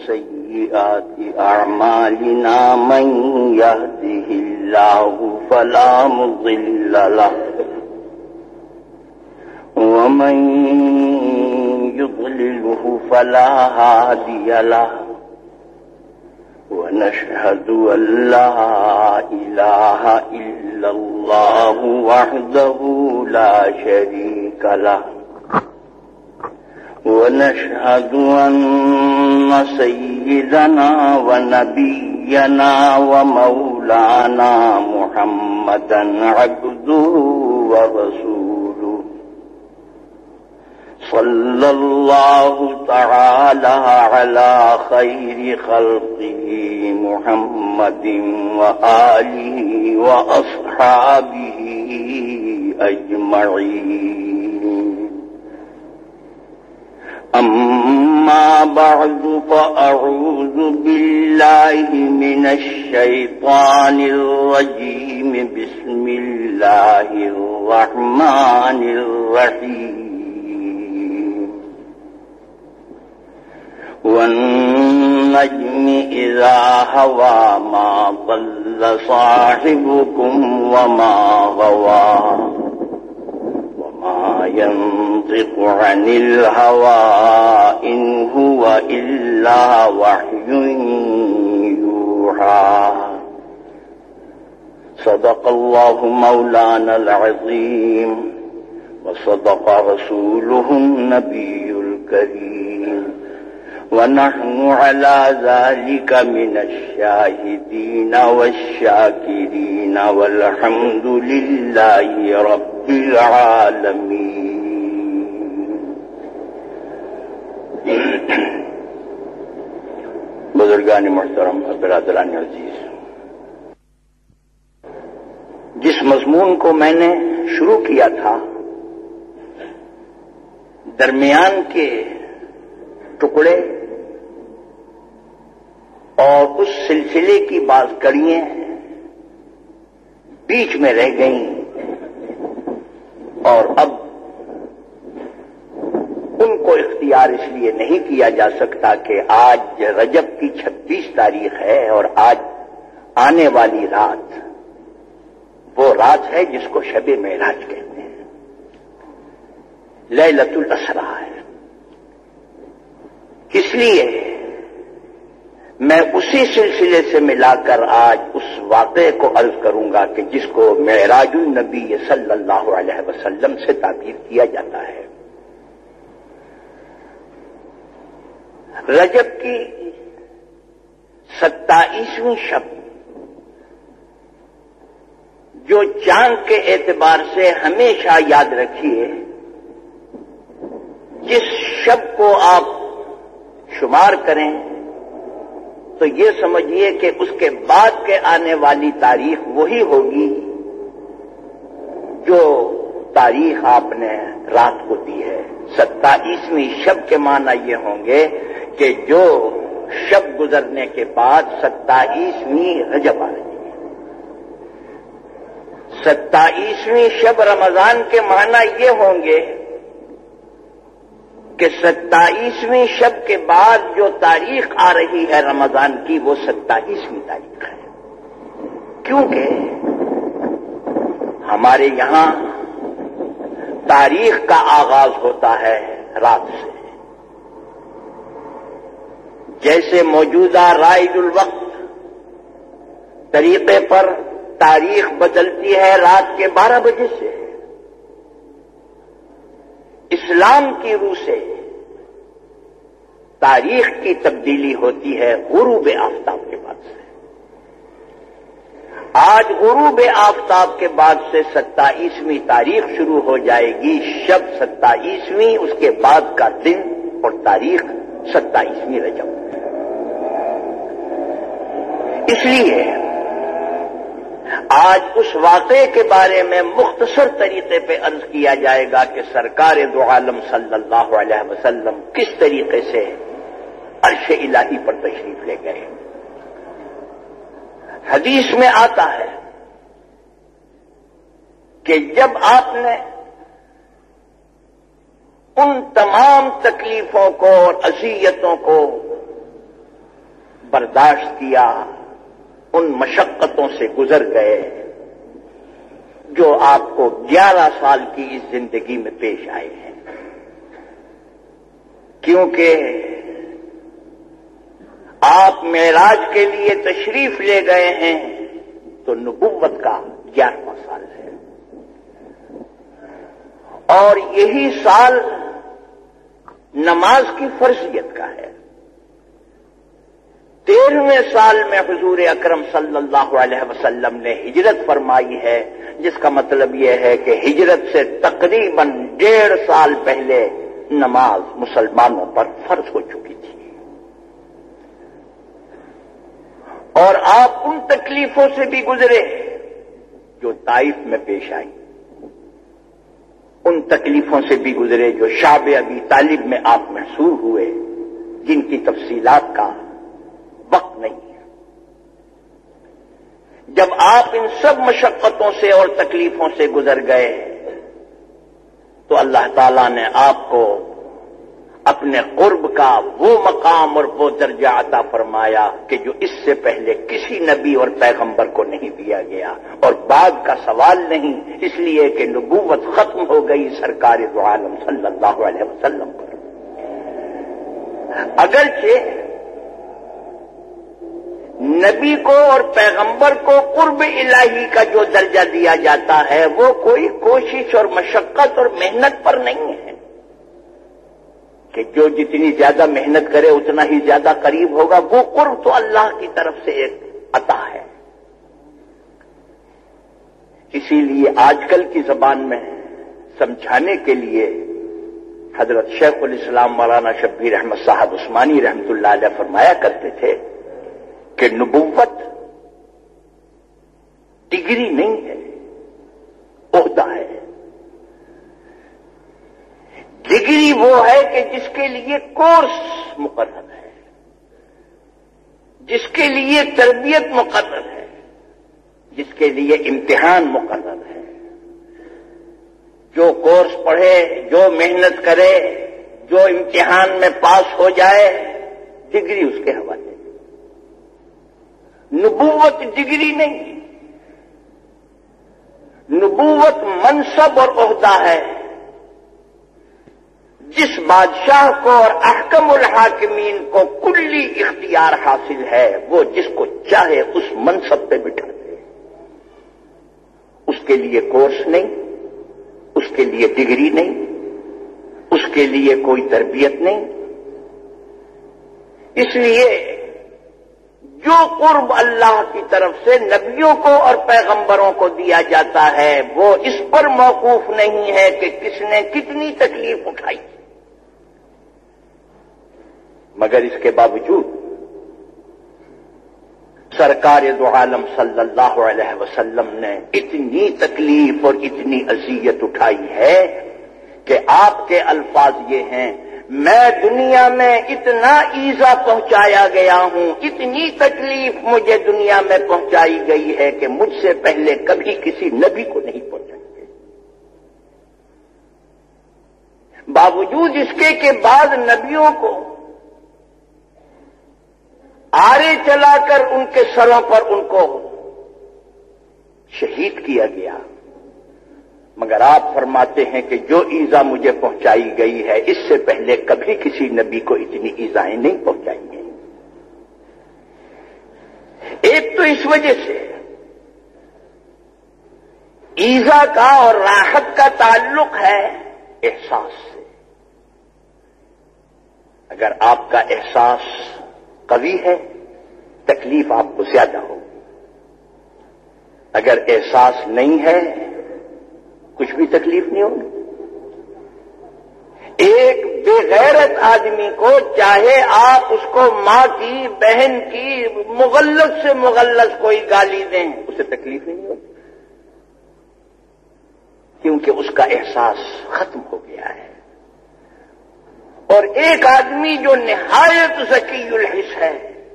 سيئات أعمالنا من يهده الله فلا مضل له ومن يضلله فلا هادي له ونشهد أن لا إله إلا الله وحده لا شريك له ونشهد أن سيدنا ونبينا ومولانا محمدا عبده ورسوله صلى الله تعالى على خير خلقه محمد وآله وأصحابه أجمعين. أما بعد فأعوذ بالله من الشيطان الرجيم. بسم الله الرحمن الرحيم. والنجم إذا هوى ما ضل صاحبكم وما غوى وما ينطق عن الهوى إن هو إلا وحي يوحى. صدق الله مولانا العظيم وصدق رسوله النبي الكريم ونحن على ذلك من الشاهدين والشاكرين والحمد لله رب العالمين. بزرگان محترم، برادران عزیز، جس مضمون کو میں نے شروع کیا تھا، درمیان کے ٹکڑے اور اس سلسلے کی بعض کڑیاں بیچ میں رہ گئیں، اور اب ان کو اختیار اس لیے نہیں کیا جا سکتا کہ آج رجب کی 26 تاریخ ہے اور آج آنے والی رات وہ رات ہے جس کو شب معراج کہتے ہیں، لیلۃ الاسریٰ ہے. اس لیے میں اسی سلسلے سے ملا کر آج اس واقعے کو عرض کروں گا کہ جس کو معراج النبی صلی اللہ علیہ وسلم سے تعبیر کیا جاتا ہے. رجب کی 27ویں شب، جو چاند کے اعتبار سے ہمیشہ یاد رکھیے، جس شب کو آپ شمار کریں تو یہ سمجھیے کہ اس کے بعد کے آنے والی تاریخ وہی ہوگی جو تاریخ آپ نے رات کو دی ہے. 27ویں شب کے معنی یہ ہوں گے کہ جو شب گزرنے کے بعد 27ویں رجب آ رہی ہے. 27ویں شب رمضان کے معنی یہ ہوں گے کہ 27ویں شب کے بعد جو تاریخ آ رہی ہے رمضان کی، وہ 27ویں تاریخ ہے. کیونکہ ہمارے یہاں تاریخ کا آغاز ہوتا ہے رات سے. جیسے موجودہ رائج الوقت طریقے پر تاریخ بدلتی ہے رات کے 12 بجے سے، اسلام کی روح سے تاریخ کی تبدیلی ہوتی ہے غروب آفتاب کے بعد سے. آج غروب آفتاب کے بعد سے 27ویں تاریخ شروع ہو جائے گی. شب 27ویں، اس کے بعد کا دن اور تاریخ 27ویں رجب. اس لیے آج اس واقعے کے بارے میں مختصر طریقے پہ عرض کیا جائے گا کہ سرکار دو عالم صلی اللہ علیہ وسلم کس طریقے سے عرش الہی پر تشریف لے گئے. حدیث میں آتا ہے کہ جب آپ نے ان تمام تکلیفوں کو اور اذیتوں کو برداشت کیا، ان مشقتوں سے گزر گئے جو آپ کو 11 سال کی اس زندگی میں پیش آئے ہیں، کیونکہ آپ معراج کے لیے تشریف لے گئے ہیں تو نبوت کا 11واں سال ہے، اور یہی سال نماز کی فرضیت کا ہے۔ 13ویں سال میں حضور اکرم صلی اللہ علیہ وسلم نے ہجرت فرمائی ہے، جس کا مطلب یہ ہے کہ ہجرت سے تقریباً 1.5 سال پہلے نماز مسلمانوں پر فرض ہو چکی تھی، اور آپ ان تکلیفوں سے بھی گزرے جو طائف میں پیش آئی، ان تکلیفوں سے بھی گزرے جو شعب ابی طالب میں آپ محصور ہوئے، جن کی تفصیلات کا وقت نہیں ہے۔ جب آپ ان سب مشقتوں سے اور تکلیفوں سے گزر گئے تو اللہ تعالیٰ نے آپ کو اپنے قرب کا وہ مقام اور وہ درجہ عطا فرمایا کہ جو اس سے پہلے کسی نبی اور پیغمبر کو نہیں دیا گیا، اور بعد کا سوال نہیں، اس لیے کہ نبوت ختم ہو گئی سرکار دو عالم صلی اللہ علیہ وسلم پر۔ اگرچہ نبی کو اور پیغمبر کو قرب الہی کا جو درجہ دیا جاتا ہے وہ کوئی کوشش اور مشقت اور محنت پر نہیں ہے کہ جو جتنی زیادہ محنت کرے اتنا ہی زیادہ قریب ہوگا، وہ قرب تو اللہ کی طرف سے ایک عطا ہے۔ اسی لیے آج کل کی زبان میں سمجھانے کے لیے حضرت شیخ الاسلام مولانا شبیر احمد صاحب عثمانی رحمۃ اللہ علیہ فرمایا کرتے تھے کہ نبوت ڈگری نہیں ہے، عہدہ ہے۔ ڈگری وہ ہے کہ جس کے لیے کورس مقرر ہے، جس کے لیے تربیت مقرر ہے، جس کے لیے امتحان مقرر ہے۔ جو کورس پڑھے، جو محنت کرے، جو امتحان میں پاس ہو جائے، ڈگری اس کے حوالے۔ نبوت ڈگری نہیں، نبوت منصب اور عہدہ ہے۔ جس بادشاہ کو اور احکم الحاکمین کو کلی اختیار حاصل ہے، وہ جس کو چاہے اس منصب پہ بٹھا دے۔ اس کے لیے کورس نہیں، اس کے لیے ڈگری نہیں، اس کے لیے کوئی تربیت نہیں۔ اس لیے جو قرب اللہ کی طرف سے نبیوں کو اور پیغمبروں کو دیا جاتا ہے وہ اس پر موقوف نہیں ہے کہ کس نے کتنی تکلیف اٹھائی، مگر اس کے باوجود سرکار دو عالم صلی اللہ علیہ وسلم نے اتنی تکلیف اور اتنی اذیت اٹھائی ہے کہ آپ کے الفاظ یہ ہیں، میں دنیا میں اتنا ایذا پہنچایا گیا ہوں، اتنی تکلیف مجھے دنیا میں پہنچائی گئی ہے کہ مجھ سے پہلے کبھی کسی نبی کو نہیں پہنچائی گئی۔ باوجود اس کے کہ بعض نبیوں کو آرے چلا کر ان کے سروں پر ان کو شہید کیا گیا، مگر آپ فرماتے ہیں کہ جو ایذا مجھے پہنچائی گئی ہے اس سے پہلے کبھی کسی نبی کو اتنی ایذائیں نہیں پہنچائی گئی۔ ایک تو اس وجہ سے ایذا کا اور راحت کا تعلق ہے احساس سے۔ اگر آپ کا احساس قوی ہے تکلیف آپ کو زیادہ ہوگی، اگر احساس نہیں ہے کچھ بھی تکلیف نہیں ہوگی۔ ایک بے غیرت آدمی کو چاہے آپ اس کو ماں کی، بہن کی مغلظ سے مغلظ کوئی گالی دیں اسے تکلیف نہیں ہوگی، کیونکہ اس کا احساس ختم ہو گیا ہے۔ اور ایک آدمی جو نہایت ذکی الحس ہے،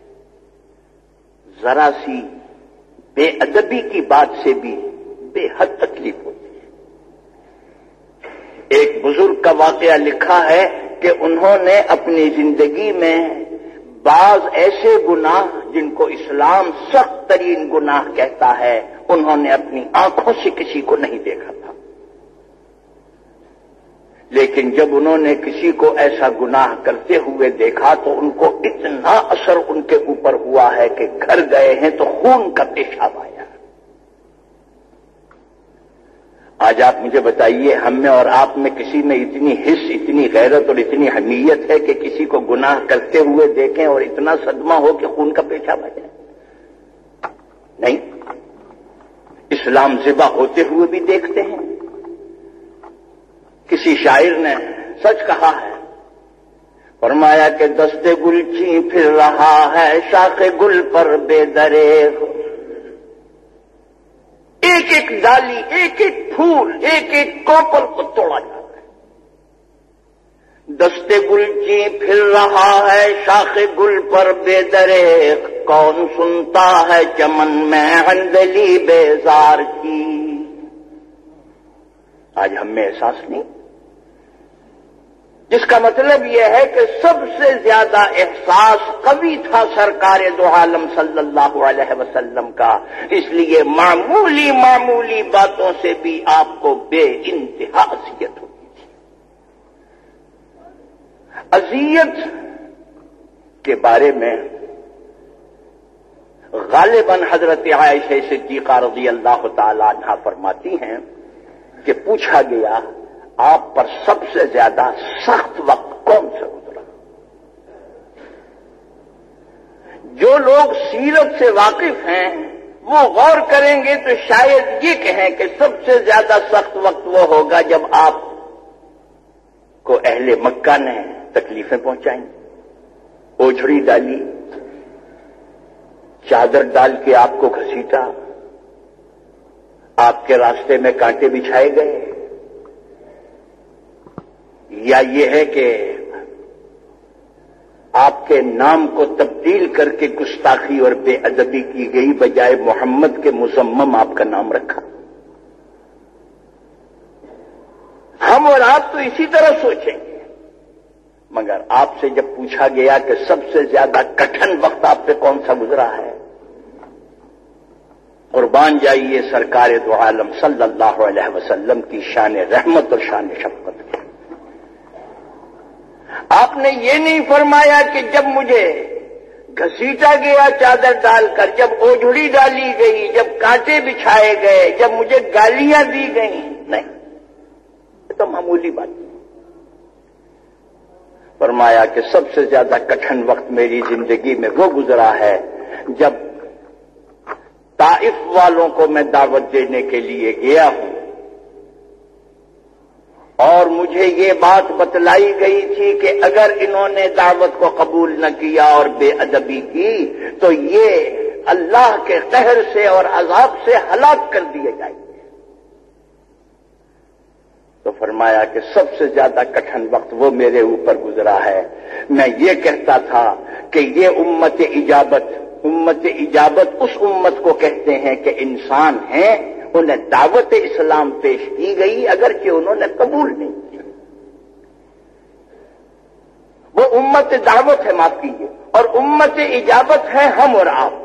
ذرا سی بے ادبی کی بات سے بھی بے حد تکلیف ہوتی ہے۔ ایک بزرگ کا واقعہ لکھا ہے کہ انہوں نے اپنی زندگی میں بعض ایسے گناہ جن کو اسلام سخت ترین گناہ کہتا ہے انہوں نے اپنی آنکھوں سے کسی کو نہیں دیکھا تھا، لیکن جب انہوں نے کسی کو ایسا گناہ کرتے ہوئے دیکھا تو ان کو اتنا اثر ان کے اوپر ہوا ہے کہ گھر گئے ہیں تو خون کا پیشاب آیا۔ آج آپ مجھے بتائیے، ہم میں اور آپ میں کسی میں اتنی حس، اتنی غیرت اور اتنی حمیت ہے کہ کسی کو گناہ کرتے ہوئے دیکھیں اور اتنا صدمہ ہو کہ خون کا پیشاب آ جائے؟ نہیں، اسلام ذبح ہوتے ہوئے بھی دیکھتے ہیں۔ کسی شاعر نے سچ کہا ہے، فرمایا کہ دستے گل چین پھر رہا ہے شاخ گل پر بے دریغ، ایک ایک ڈالی، ایک ایک پھول، ایک ایک کوپل کو توڑا جاتا ہے۔ دستے گل چین پھر رہا ہے شاخ گل پر بے دریغ، کون سنتا ہے چمن میں اندلی بیزار کی۔ آج ہم میں احساس نہیں، جس کا مطلب یہ ہے کہ سب سے زیادہ احساس قوی تھا سرکار دو عالم صلی اللہ علیہ وسلم کا، اس لیے معمولی باتوں سے بھی آپ کو بے انتہا اذیت ہوتی تھی۔ اذیت کے بارے میں غالباً حضرت عائشہ صدیقہ رضی اللہ تعالی عنہا فرماتی ہیں کہ پوچھا گیا آپ پر سب سے زیادہ سخت وقت کون سا گزرا؟ جو لوگ سیرت سے واقف ہیں وہ غور کریں گے تو شاید یہ کہیں کہ سب سے زیادہ سخت وقت وہ ہوگا جب آپ کو اہل مکہ نے تکلیفیں پہنچائیں، اوجھڑی ڈالی، چادر ڈال کے آپ کو گھسیٹا، آپ کے راستے میں کانٹے بچھائے گئے، یا یہ ہے کہ آپ کے نام کو تبدیل کر کے گستاخی اور بے ادبی کی گئی، بجائے محمد کے مصمم آپ کا نام رکھا۔ ہم اور آپ تو اسی طرح سوچیں گے، مگر آپ سے جب پوچھا گیا کہ سب سے زیادہ کٹھن وقت آپ پہ کون سا گزرا ہے، قربان جائیے سرکار دو عالم صلی اللہ علیہ وسلم کی شان رحمت اور شان شفقت کی۔ آپ نے یہ نہیں فرمایا کہ جب مجھے گھسیٹا گیا چادر ڈال کر، جب اوجھڑی ڈالی گئی، جب کانٹے بچھائے گئے، جب مجھے گالیاں دی گئیں، نہیں، یہ تو معمولی بات ہے۔ فرمایا کہ سب سے زیادہ کٹھن وقت میری زندگی میں وہ گزرا ہے جب طائف والوں کو میں دعوت دینے کے لیے گیا ہوں اور مجھے یہ بات بتلائی گئی تھی کہ اگر انہوں نے دعوت کو قبول نہ کیا اور بے ادبی کی تو یہ اللہ کے قہر سے اور عذاب سے ہلاک کر دیے جائیں گے۔ تو فرمایا کہ سب سے زیادہ کٹھن وقت وہ میرے اوپر گزرا ہے، میں یہ کہتا تھا کہ یہ امت اجابت اس امت کو کہتے ہیں کہ انسان ہیں، انہیں دعوت اسلام پیش کی گئی اگرچہ انہوں نے قبول نہیں کی۔ وہ امت دعوت ہے، معاف کیجیے، اور امت اجابت ہے ہم اور آپ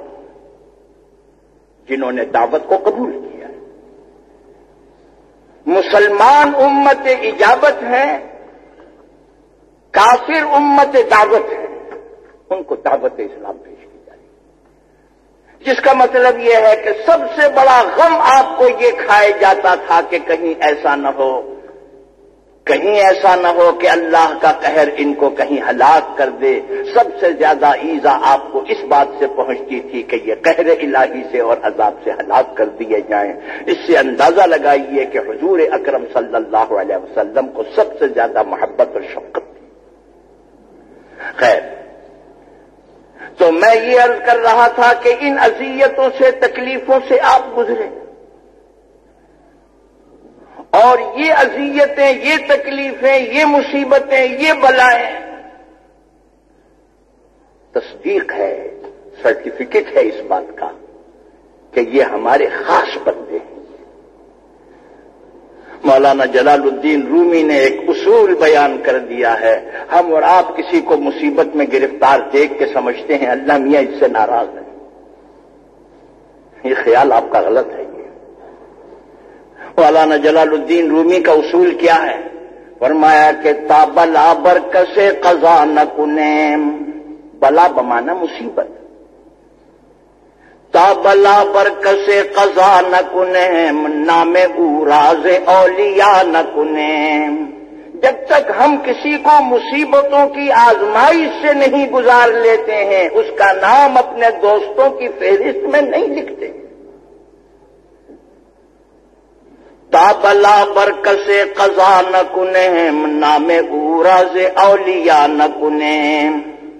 جنہوں نے دعوت کو قبول کیا۔ مسلمان امت اجابت ہے، کافر امت دعوت ہے، ان کو دعوت اسلام پیش کی جائے، جس کا مطلب یہ ہے کہ سب سے بڑا غم آپ کو یہ کھائے جاتا تھا کہ کہیں ایسا نہ ہو کہ اللہ کا قہر ان کو کہیں ہلاک کر دے۔ سب سے زیادہ ایذا آپ کو اس بات سے پہنچتی تھی کہ یہ قہر الہی سے اور عذاب سے ہلاک کر دیے جائیں۔ اس سے اندازہ لگائیے کہ حضور اکرم صلی اللہ علیہ وسلم کو سب سے زیادہ محبت اور شفقت تھی۔ خیر، تو میں یہ عرض کر رہا تھا کہ ان اذیتوں سے، تکلیفوں سے آپ گزرے، اور یہ اذیتیں، یہ تکلیفیں، یہ مصیبتیں، یہ بلائیں تصدیق ہے، سرٹیفکیٹ ہے اس بات کا کہ یہ ہمارے خاص بندے ہیں۔ مولانا جلال الدین رومی نے ایک اصول اصول بیان کر دیا ہے. ہم اور آپ کسی کو مصیبت میں گرفتار دیکھ کے سمجھتے ہیں اللہ میاں اس سے ناراض ہے. یہ خیال آپ کا غلط ہے. مولانا جلال الدین رومی کا اصول کیا ہے؟ فرمایا کہ تا بلا برکس قضا نہ کنیم. بلا بمانا مصیبت. تا بلا برکس قضا نہ کنیم نام او راز اولیاء نہ کنیم. جب تک ہم کسی کو مصیبتوں کی آزمائش سے نہیں گزار لیتے ہیں اس کا نام اپنے دوستوں کی فہرست میں نہیں لکھتے. تا بلا برکس قضا نہ کنیم نام او راز اولیاء نہ کنیم.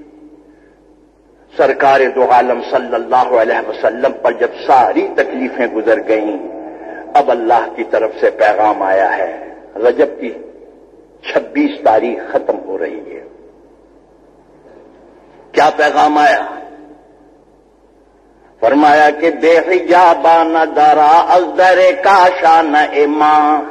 سرکار دو عالم صلی اللہ علیہ وسلم پر جب ساری تکلیفیں گزر گئیں اب اللہ کی طرف سے پیغام آیا ہے. رجب کی 26 تاریخ ختم ہو رہی ہے. کیا پیغام آیا؟ فرمایا کہ بے حجابان درا از در کاشان ایمان.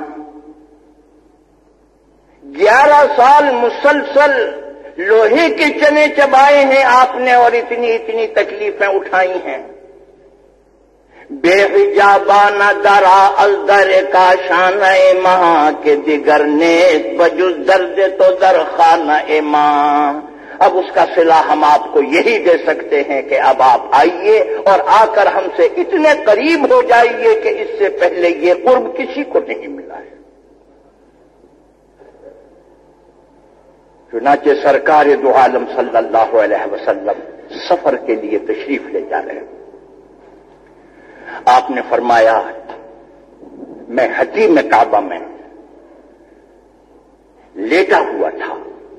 11 سال مسلسل لوہے کے چنے چبائے ہیں آپ نے اور اتنی اتنی تکلیفیں اٹھائی ہیں. بے حجابان درا از در کاشان ایمان کے دیگر نیز بجز درد تو در خانہ ایمان. اب اس کا صلہ ہم آپ کو یہی دے سکتے ہیں کہ اب آپ آئیے اور آ کر ہم سے اتنے قریب ہو جائیے کہ اس سے پہلے یہ قرب کسی کو نہیں ملا ہے. چنانچہ سرکار دو عالم صلی اللہ علیہ وسلم سفر کے لیے تشریف لے جا رہے ہیں. آپ نے فرمایا میں حتیم کعبہ میں لیٹا ہوا تھا.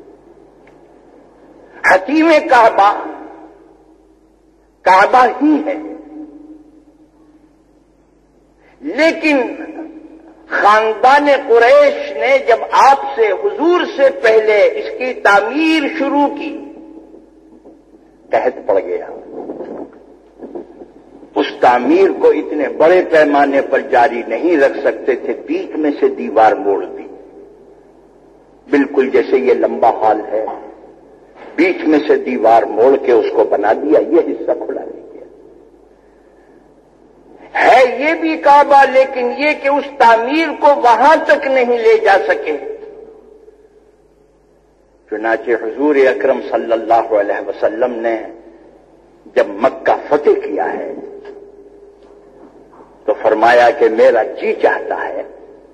حتیم کعبہ کعبہ ہی ہے لیکن خاندان قریش نے جب آپ سے حضور سے پہلے اس کی تعمیر شروع کی قحط پڑ گیا. اس تعمیر کو اتنے بڑے پیمانے پر جاری نہیں رکھ سکتے تھے. بیچ میں سے دیوار موڑ دی بالکل جیسے یہ لمبا ہال ہے. بیچ میں سے دیوار موڑ کے اس کو بنا دیا. یہ حصہ کھلا نہیں کیا. ہے یہ بھی کعبہ لیکن یہ کہ اس تعمیر کو وہاں تک نہیں لے جا سکے. چنانچہ حضور اکرم صلی اللہ علیہ وسلم نے جب مکہ فتح کیا ہے تو فرمایا کہ میرا جی چاہتا ہے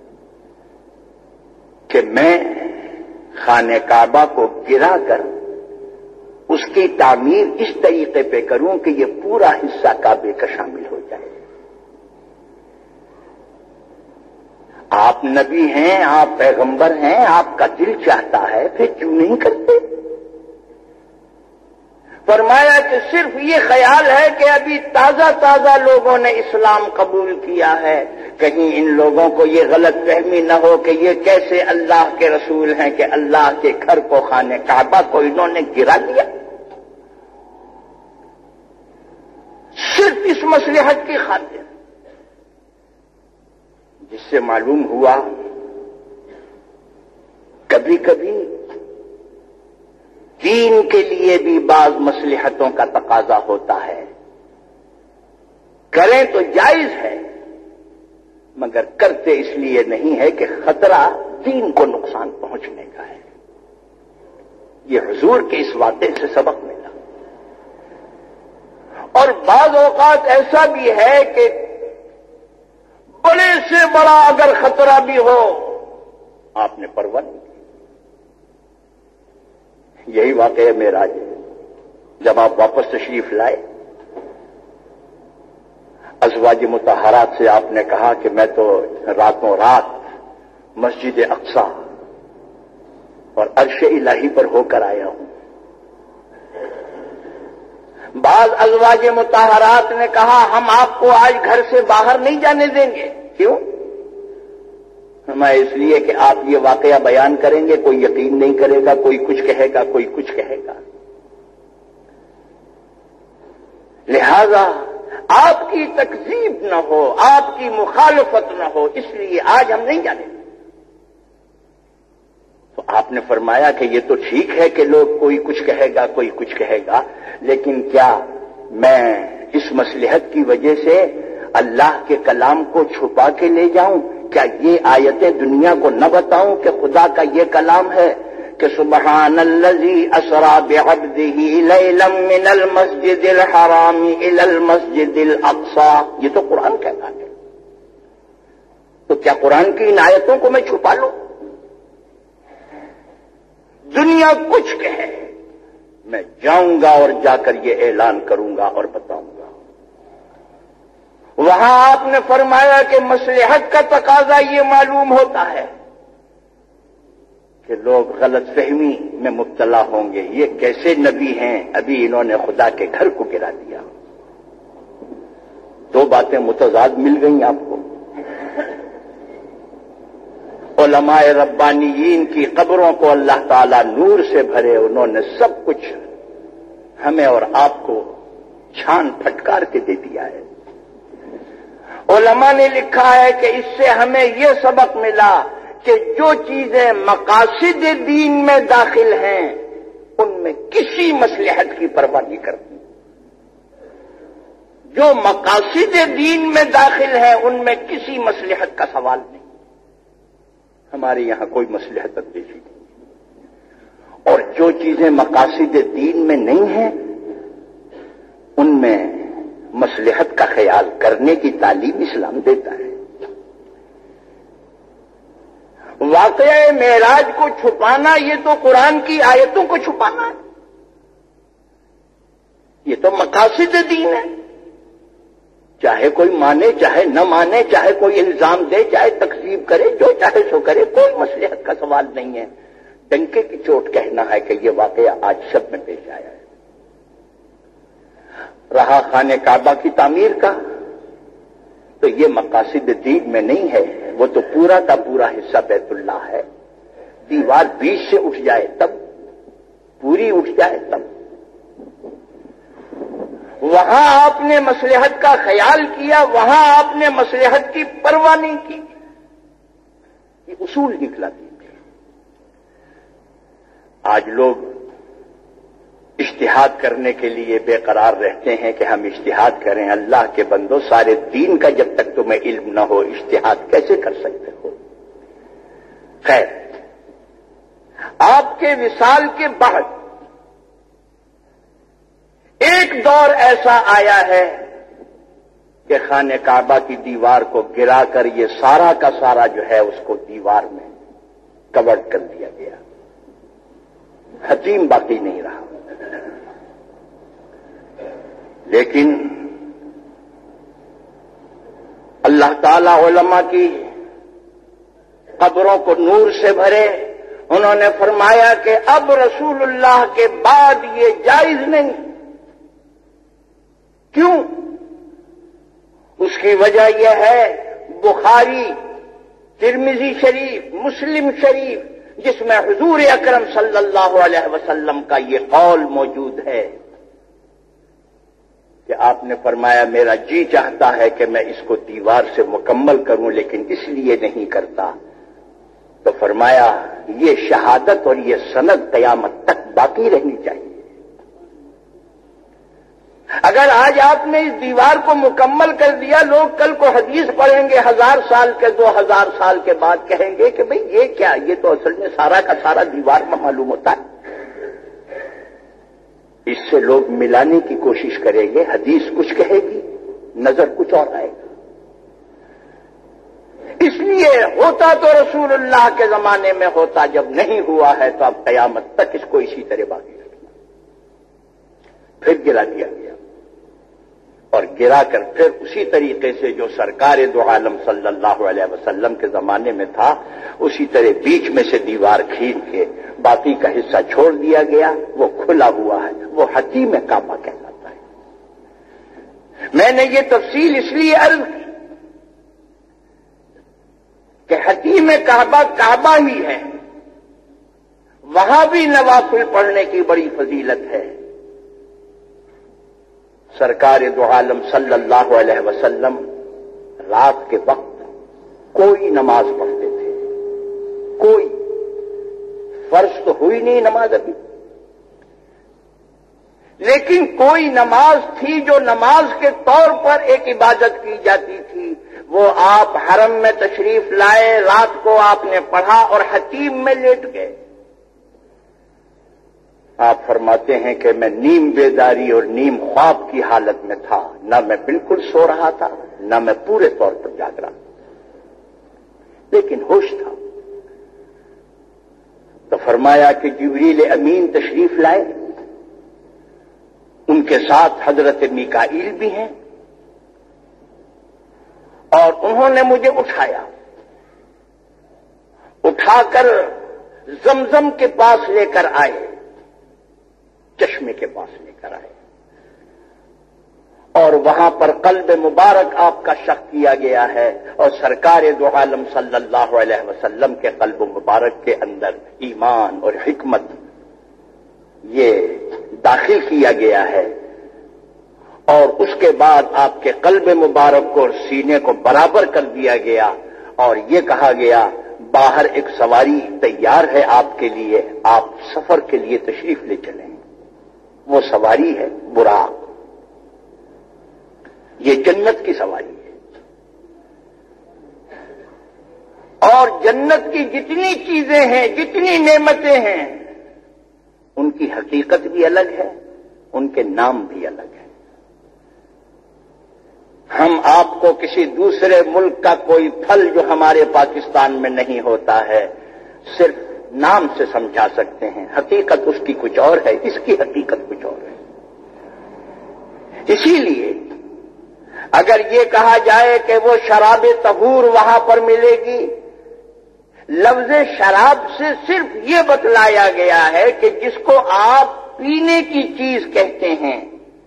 کہ میں خانہ کعبہ کو گرا کر اس کی تعمیر اس طریقے پہ کروں کہ یہ پورا حصہ کعبے کا شامل ہو جائے. آپ نبی ہیں, آپ پیغمبر ہیں, آپ کا دل چاہتا ہے, پھر کیوں نہیں کرتے؟ فرمایا کہ صرف یہ خیال ہے کہ ابھی تازہ تازہ لوگوں نے اسلام قبول کیا ہے, کہیں ان لوگوں کو یہ غلط فہمی نہ ہو کہ یہ کیسے اللہ کے رسول ہیں کہ اللہ کے گھر کو خانہ کعبہ کو انہوں نے گرا دیا. صرف اس مصلحت کی خاطر, جس سے معلوم ہوا کبھی کبھی دین کے لیے بھی بعض مصلحتوں کا تقاضا ہوتا ہے. کریں تو جائز ہے مگر کرتے اس لیے نہیں ہے کہ خطرہ دین کو نقصان پہنچنے کا ہے. یہ حضور کے اس واقعے سے سبق ملا. اور بعض اوقات ایسا بھی ہے کہ بڑے سے بڑا اگر خطرہ بھی ہو آپ نے پرواہ نہیں کی. یہی واقعہ معراج ہے. جب آپ واپس تشریف لائے ازواج مطہرات سے آپ نے کہا کہ میں تو راتوں رات مسجد اقصی اور عرش الہی پر ہو کر آیا ہوں. بعض ازواج مطہرات نے کہا ہم آپ کو آج گھر سے باہر نہیں جانے دیں گے. کیوں؟ میں اس لیے کہ آپ یہ واقعہ بیان کریں گے, کوئی یقین نہیں کرے گا, کوئی کچھ کہے گا, کوئی کچھ کہے گا. لہذا آپ کی تکذیب نہ ہو, آپ کی مخالفت نہ ہو, اس لیے آج ہم نہیں جانے. تو آپ نے فرمایا کہ یہ تو ٹھیک ہے کہ لوگ کوئی کچھ کہے گا کوئی کچھ کہے گا، لیکن کیا میں اس مصلحت کی وجہ سے اللہ کے کلام کو چھپا کے لے جاؤں؟ کیا یہ آیتیں دنیا کو نہ بتاؤں کہ خدا کا یہ کلام ہے کہ سبحان الذی اسری بعبدہ لیلا من المسجد الحرام الی المسجد الاقصی، یہ تو قرآن کہتا ہے۔ تو کیا قرآن کی ان آیتوں کو میں چھپا لوں؟ دنیا کچھ کہے، میں جاؤں گا اور جا کر یہ اعلان کروں گا اور بتاؤں گا۔ وہاں آپ نے فرمایا کہ مصلحت کا تقاضا یہ معلوم ہوتا ہے کہ لوگ غلط فہمی میں مبتلا ہوں گے، یہ کیسے نبی ہیں، ابھی انہوں نے خدا کے گھر کو گرا دیا۔ دو باتیں متضاد مل گئیں آپ کو۔ علماء ربانیین کی قبروں کو اللہ تعالیٰ نور سے بھرے، انہوں نے سب کچھ ہمیں اور آپ کو چھان پھٹکار کے دے دیا ہے۔ علماء نے لکھا ہے کہ اس سے ہمیں یہ سبق ملا کہ جو چیزیں مقاصد دین میں داخل ہیں ان میں کسی مصلحت کی پرواہ نہیں کرتی۔ جو مقاصد دین میں داخل ہیں ان میں کسی مصلحت کا سوال نہیں۔ ہمارے یہاں کوئی مصلحت اندیشی نہیں، اور جو چیزیں مقاصد دین میں نہیں ہیں ان میں مصلحت کا خیال کرنے کی تعلیم اسلام دیتا ہے۔ واقعہ معراج کو چھپانا یہ تو قرآن کی آیتوں کو چھپانا ہے، یہ تو مقاصد دین ہے۔ چاہے کوئی مانے چاہے نہ مانے، چاہے کوئی الزام دے چاہے تکذیب کرے، جو چاہے سو کرے، کوئی مصلحت کا سوال نہیں ہے۔ ڈنکے کی چوٹ کہنا ہے کہ یہ واقعہ آج سب میں پیش آیا ہے۔ رہا خانہ کعبہ کی تعمیر کا، تو یہ مقاصد دین میں نہیں ہے، وہ تو پورا کا پورا حصہ بیت اللہ ہے۔ دیوار بیچ سے اٹھ جائے تب، پوری اٹھ جائے تب۔ وہاں آپ نے مصلحت کا خیال کیا، وہاں آپ نے مصلحت کی پرواہ نہیں کی۔ یہ اصول نکلا دین کا۔ آج لوگ اجتہاد کرنے کے لیے بے قرار رہتے ہیں کہ ہم اجتہاد کریں۔ اللہ کے بندو، سارے دین کا جب تک تمہیں علم نہ ہو اجتہاد کیسے کر سکتے ہو؟ خیر، آپ کے وصال کے بعد ایک دور ایسا آیا ہے کہ خانہ کعبہ کی دیوار کو گرا کر یہ سارا کا سارا جو ہے اس کو دیوار میں کور کر دیا گیا، حتیم باقی نہیں رہا۔ لیکن اللہ تعالی علماء کی قبروں کو نور سے بھرے، انہوں نے فرمایا کہ اب رسول اللہ کے بعد یہ جائز نہیں۔ کیوں؟ اس کی وجہ یہ ہے بخاری، ترمذی شریف، مسلم شریف، جس میں حضور اکرم صلی اللہ علیہ وسلم کا یہ قول موجود ہے کہ آپ نے فرمایا میرا جی چاہتا ہے کہ میں اس کو دیوار سے مکمل کروں لیکن اس لیے نہیں کرتا۔ تو فرمایا یہ شہادت اور یہ سند قیامت تک باقی رہنی چاہیے۔ اگر آج آپ نے اس دیوار کو مکمل کر دیا، لوگ کل کو حدیث پڑھیں گے 1000 سال کے 2000 سال کے بعد کہیں گے کہ بھئی یہ کیا، یہ تو اصل میں سارا کا سارا دیوار میں معلوم ہوتا ہے۔ اس سے لوگ ملانے کی کوشش کریں گے، حدیث کچھ کہے گی، نظر کچھ اور آئے گا۔ اس لیے ہوتا تو رسول اللہ کے زمانے میں ہوتا، جب نہیں ہوا ہے تو اب قیامت تک اس کو اسی طرح باقی رکھنا۔ پھر گرا دیا گیا، اور گرا کر پھر اسی طریقے سے جو سرکار دو عالم صلی اللہ علیہ وسلم کے زمانے میں تھا اسی طرح بیچ میں سے دیوار کھینچ کے باقی کا حصہ چھوڑ دیا گیا، وہ کھلا ہوا ہے، وہ حتیم کعبہ کہلاتا ہے۔ میں نے یہ تفصیل اس لیے عرض کی کہ حتیم کعبہ کعبہ ہی ہے، وہاں بھی نوافل پڑھنے کی بڑی فضیلت ہے۔ سرکار دو عالم صلی اللہ علیہ وسلم رات کے وقت کوئی نماز پڑھتے تھے، کوئی ہوئی نہیں نماز ابھی، لیکن کوئی نماز تھی جو نماز کے طور پر ایک عبادت کی جاتی تھی، وہ آپ حرم میں تشریف لائے، رات کو آپ نے پڑھا اور حتیم میں لیٹ گئے۔ آپ فرماتے ہیں کہ میں نیم بیداری اور نیم خواب کی حالت میں تھا، نہ میں بالکل سو رہا تھا نہ میں پورے طور پر جاگ رہا تھا، لیکن ہوش تھا۔ تو فرمایا کہ جبریل امین تشریف لائے، ان کے ساتھ حضرت میکائیل بھی ہیں، اور انہوں نے مجھے اٹھا کر زمزم کے پاس لے کر آئے، چشمے کے پاس لے کر آئے، اور وہاں پر قلب مبارک آپ کا شق کیا گیا ہے، اور سرکار دو عالم صلی اللہ علیہ وسلم کے قلب مبارک کے اندر ایمان اور حکمت یہ داخل کیا گیا ہے، اور اس کے بعد آپ کے قلب مبارک کو اور سینے کو برابر کر دیا گیا، اور یہ کہا گیا باہر ایک سواری تیار ہے آپ کے لیے، آپ سفر کے لیے تشریف لے چلیں۔ وہ سواری ہے براق، یہ جنت کی سواری ہے، اور جنت کی جتنی چیزیں ہیں، جتنی نعمتیں ہیں، ان کی حقیقت بھی الگ ہے، ان کے نام بھی الگ ہے۔ ہم آپ کو کسی دوسرے ملک کا کوئی پھل جو ہمارے پاکستان میں نہیں ہوتا ہے صرف نام سے سمجھا سکتے ہیں، حقیقت اس کی کچھ اور ہے، اس کی حقیقت کچھ اور ہے۔ اسی لیے اگر یہ کہا جائے کہ وہ شراب طہور وہاں پر ملے گی، لفظ شراب سے صرف یہ بتلایا گیا ہے کہ جس کو آپ پینے کی چیز کہتے ہیں،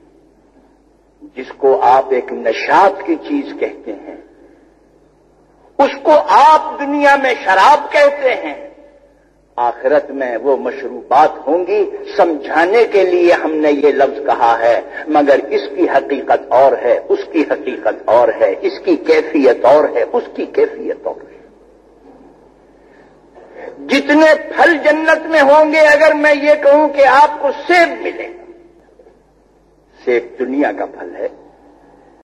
جس کو آپ ایک نشاط کی چیز کہتے ہیں، اس کو آپ دنیا میں شراب کہتے ہیں، آخرت میں وہ مشروبات ہوں گی۔ سمجھانے کے لیے ہم نے یہ لفظ کہا ہے، مگر اس کی حقیقت اور ہے، اس کی حقیقت اور ہے، اس کی کیفیت اور ہے، اس کی کیفیت اور ہے۔ جتنے پھل جنت میں ہوں گے، اگر میں یہ کہوں کہ آپ کو سیب ملے، سیب دنیا کا پھل ہے،